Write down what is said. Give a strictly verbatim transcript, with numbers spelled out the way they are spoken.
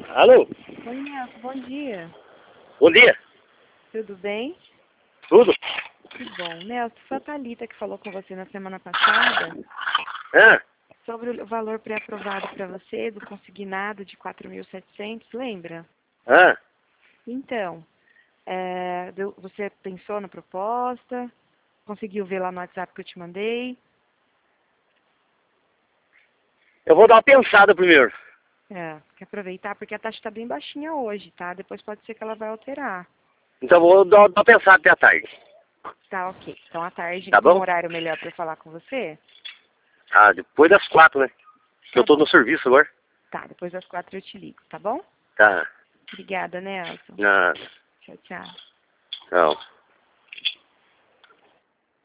Alô? Oi, Nelson, bom dia. Bom dia. Tudo bem? Tudo? Que bom. Nelson, foi a Thalita que falou com você na semana passada Hã? sobre o valor pré-aprovado para você do consignado de quatro mil e setecentos, lembra? Hã? Então, é, deu- você pensou na proposta? Conseguiu ver lá no WhatsApp que eu te mandei? Eu vou dar uma pensada primeiro. É, quer aproveitar porque a taxa está bem baixinha hoje, tá? Depois pode ser que ela vai alterar. Então eu vou dar, dar uma pensada até a tarde. Tá, ok. Então à tarde Tá tem um bom? horário melhor para falar com você? Ah, depois das quatro, né? Que Tá eu tô bom. no serviço agora. Tá, depois das quatro eu te ligo, tá bom? Tá. Obrigada, Nelson. Não, Tchau, tchau. não.